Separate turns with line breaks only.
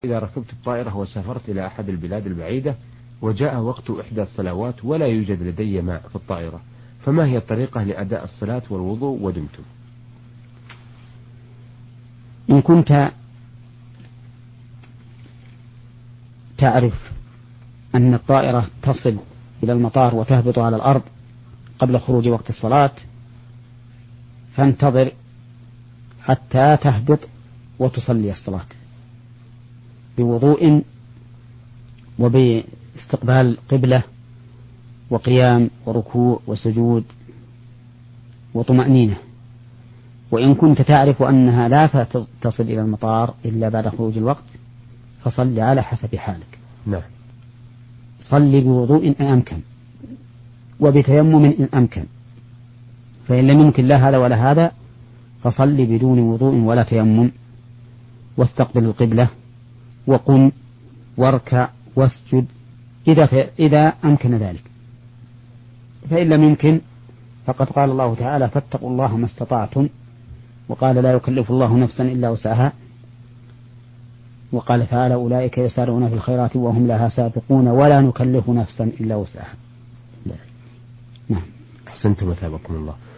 إذا ركبت الطائرة وسافرت إلى أحد البلاد البعيدة وجاء وقت إحدى الصلوات ولا يوجد لدي ماء في الطائرة، فما هي الطريقة لأداء الصلاة والوضوء ودمتم؟
إن كنت تعرف أن الطائرة تصل إلى المطار وتهبط على الأرض قبل خروج وقت الصلاة، فانتظر حتى تهبط وتصلي الصلاة بوضوء وباستقبال قبلة وقيام وركوع وسجود وطمأنينة. وإن كنت تعرف أنها لا تصل إلى المطار إلا بعد خروج الوقت فصل على حسب حالك.
نعم.
صل بوضوء إن أمكن وبتيمم إن أمكن، فإن لم يمكن لا هذا ولا هذا فصل بدون وضوء ولا تيمم، واستقبل القبلة وقم واركع واسجد إذا أمكن ذلك. فإن لم يمكن فقد قال الله تعالى: فاتقوا الله ما استطعتم، وقال: لا يكلف الله نفسا إلا وسعها، وقال تعالى: أولئك يسارعون في الخيرات وهم لها سابقون ولا نكلف نفسا إلا وسعها.
نعم. أحسنتم وثابكم الله.